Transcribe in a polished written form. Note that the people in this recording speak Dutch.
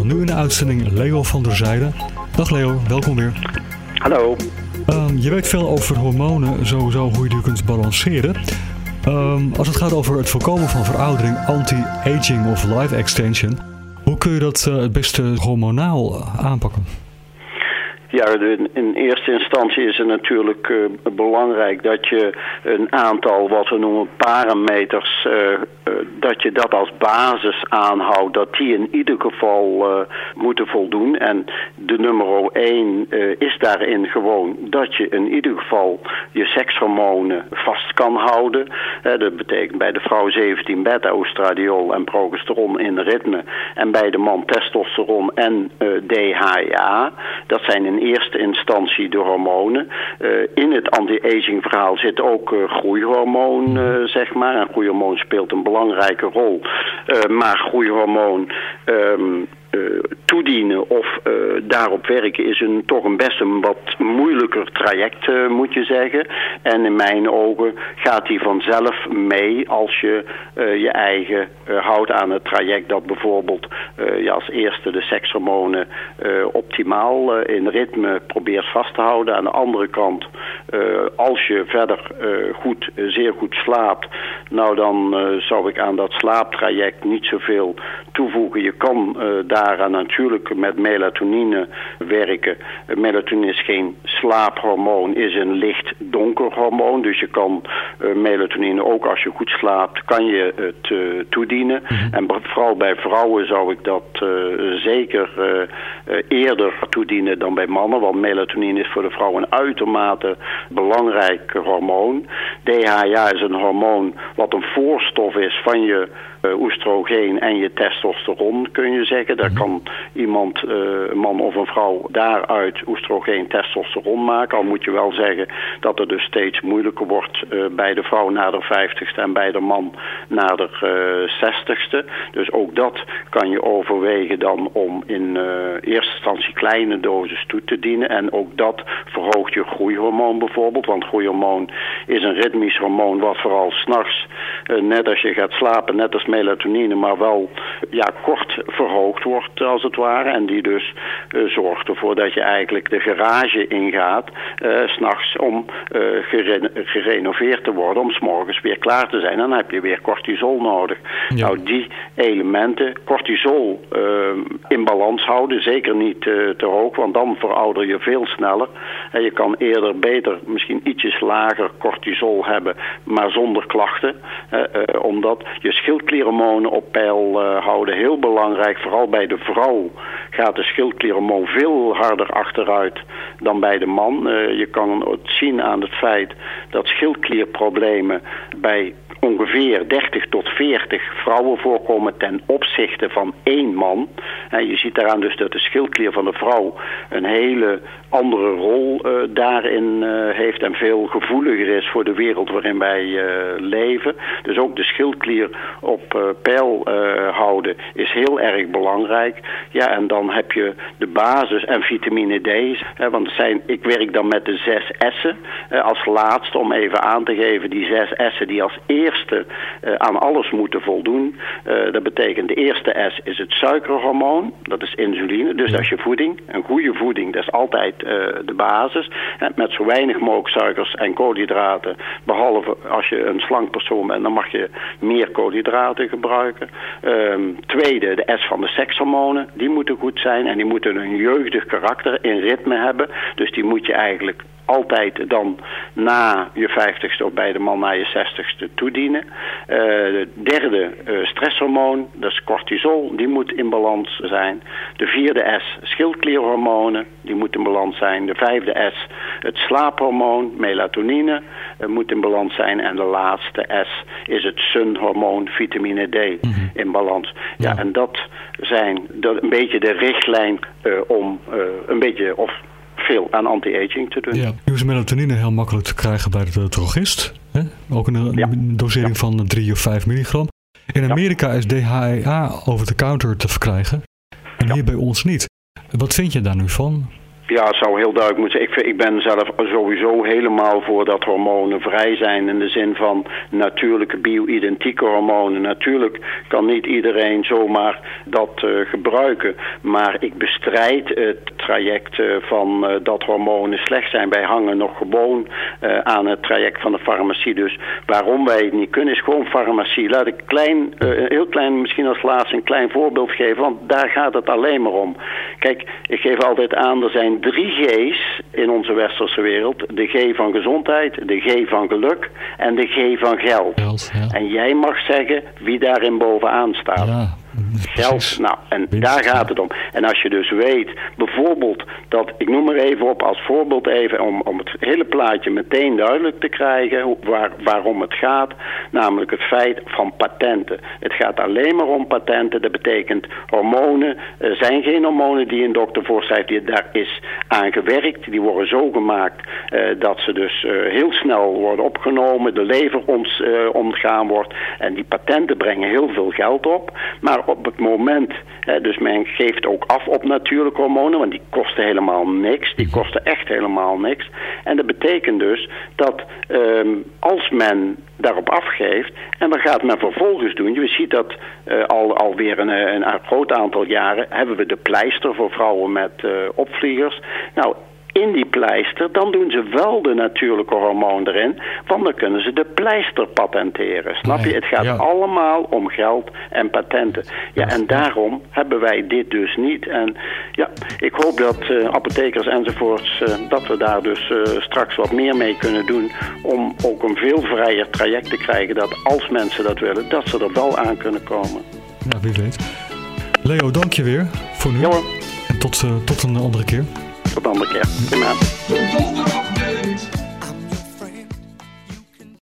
dan nu in de uitzending Leo van der Zijde. Dag Leo, welkom weer. Hallo. Je weet veel over hormonen, sowieso hoe je die kunt balanceren. Als het gaat over het voorkomen van veroudering, anti-aging of life extension, hoe kun je dat het beste hormonaal aanpakken? Ja, in eerste instantie is het natuurlijk belangrijk dat je een aantal, wat we noemen parameters, dat je dat als basis aanhoudt, dat die in ieder geval moeten voldoen. En de nummer 1 is daarin gewoon dat je in ieder geval je sekshormonen vast kan houden. Dat betekent bij de vrouw 17 beta-oestradiol en progesteron in ritme. En bij de man testosteron en DHEA. Dat zijn in eerste instantie de hormonen. In het anti-aging verhaal zit ook groeihormoon, zeg maar. En groeihormoon speelt een belangrijke rol. Maar groeihormoon toedienen of daarop werken is toch een best een wat moeilijker traject, moet je zeggen. En in mijn ogen gaat die vanzelf mee als je je eigen houdt aan het traject dat bijvoorbeeld je als eerste de sekshormonen optimaal in ritme probeert vast te houden. Aan de andere kant, als je verder zeer goed slaapt, nou dan zou ik aan dat slaaptraject niet zoveel toevoegen. Je kan daaraan natuurlijk met melatonine werken. Melatonine is geen slaaphormoon, is een licht donker hormoon. Dus je kan melatonine ook als je goed slaapt, kan je het toedienen. En vooral bij vrouwen zou ik dat zeker eerder toedienen dan bij mannen. Want melatonine is voor de vrouw een uitermate belangrijk hormoon. DHEA is een hormoon wat een voorstof is van je oestrogeen en je testosteron, kun je zeggen. Daar kan iemand, een man of een vrouw, daaruit oestrogeen, testosteron maken. Al moet je wel zeggen dat het dus steeds moeilijker wordt bij de vrouw na de 50ste en bij de man na de 60ste. Dus ook dat kan je overwegen dan om in eerste instantie kleine doses toe te dienen. En ook dat verhoogt je groeihormoon bijvoorbeeld. Want groeihormoon is een ritmisch hormoon wat vooral 's nachts, net als je gaat slapen, net als melatonine, maar wel kort verhoogd wordt als het ware. En die dus zorgt ervoor dat je eigenlijk de garage ingaat 's nachts om gerenoveerd te worden, om 's morgens weer klaar te zijn. Dan heb je weer cortisol nodig. Ja. Nou, die elementen, cortisol in balans houden, zeker niet te hoog, want dan verouder je veel sneller. En je kan eerder beter misschien ietsjes lager cortisol hebben, maar zonder klachten. Omdat je schildklierhormonen op peil houden, heel belangrijk. Vooral bij de vrouw gaat de schildklierhormoon veel harder achteruit dan bij de man. Je kan het zien aan het feit dat schildklierproblemen bij ongeveer 30 tot 40 vrouwen voorkomen ten opzichte van 1 man. En je ziet daaraan dus dat de schildklier van de vrouw een hele andere rol daarin heeft en veel gevoeliger is voor de wereld waarin wij leven. Dus ook de schildklier op peil houden is heel erg belangrijk. Ja, en dan heb je de basis en vitamine D. Want ik werk dan met de 6 S'en als laatste om even aan te geven. Die 6 S'en die als eerste aan alles moeten voldoen. Dat betekent de eerste S is het suikerhormoon. Dat is insuline. Dus dat is je voeding. Een goede voeding, dat is altijd de basis. Met zo weinig mogelijk suikers en koolhydraten. Behalve als je een slank persoon bent, dan mag je meer koolhydraten gebruiken. Tweede, de S van de sekshormonen. Die moeten goed zijn en die moeten een jeugdig karakter in ritme hebben. Dus die moet je eigenlijk altijd dan na je 50ste of bij de man na je 60ste toedienen. De derde stresshormoon, dat is cortisol, die moet in balans zijn. De vierde S, schildklierhormonen, die moet in balans zijn. De vijfde S, het slaaphormoon, melatonine, moet in balans zijn. En de laatste S is het sunhormoon, vitamine D, in balans. Ja, en dat zijn een beetje de richtlijn om een beetje veel aan anti-aging te doen. Ja. Nu is melatonine heel makkelijk te krijgen bij de drogist. Hè? Ook een dosering van 3 of 5 milligram. In Amerika is DHEA over de counter te verkrijgen. En hier bij ons niet. Wat vind je daar nu van? Ja, het zou heel duidelijk moeten zijn. Ik ben zelf sowieso helemaal voor dat hormonen vrij zijn in de zin van natuurlijke bio-identieke hormonen. Natuurlijk kan niet iedereen zomaar dat gebruiken, maar ik bestrijd het traject van dat hormonen slecht zijn. Wij hangen nog gewoon aan het traject van de farmacie. Dus waarom wij het niet kunnen is gewoon farmacie. Laat ik heel klein, misschien als laatste een klein voorbeeld geven, want daar gaat het alleen maar om. Kijk, ik geef altijd aan, er zijn 3 G's in onze westerse wereld. De G van gezondheid, de G van geluk en de G van geld. Ja. En jij mag zeggen wie daarin bovenaan staat. Ja, geld, nou, en daar gaat het om. En als je dus weet, bijvoorbeeld dat, ik noem maar even op als voorbeeld even, om het hele plaatje meteen duidelijk te krijgen waarom het gaat, namelijk het feit van patenten. Het gaat alleen maar om patenten, dat betekent hormonen, zijn geen hormonen die een dokter voorschrijft, daar is aan gewerkt, die worden zo gemaakt dat ze dus heel snel worden opgenomen, de lever ontgaan wordt en die patenten brengen heel veel geld op, maar op het moment, dus men geeft ook af op natuurlijke hormonen, want die kosten helemaal niks. Die kosten echt helemaal niks. En dat betekent dus dat als men daarop afgeeft, en wat gaat men vervolgens doen? Je ziet dat alweer een groot aantal jaren hebben we de pleister voor vrouwen met opvliegers. Nou, in die pleister, dan doen ze wel de natuurlijke hormoon erin, want dan kunnen ze de pleister patenteren. Snap je? Het gaat allemaal om geld en patenten. Ja, en daarom hebben wij dit dus niet. En ja, ik hoop dat apothekers enzovoorts, dat we daar dus straks wat meer mee kunnen doen, om ook een veel vrijer traject te krijgen, dat als mensen dat willen, dat ze er wel aan kunnen komen. Ja, wie weet. Leo, dank je weer voor nu. Ja, hoor. En tot een andere keer. Tot een andere keer. Prima.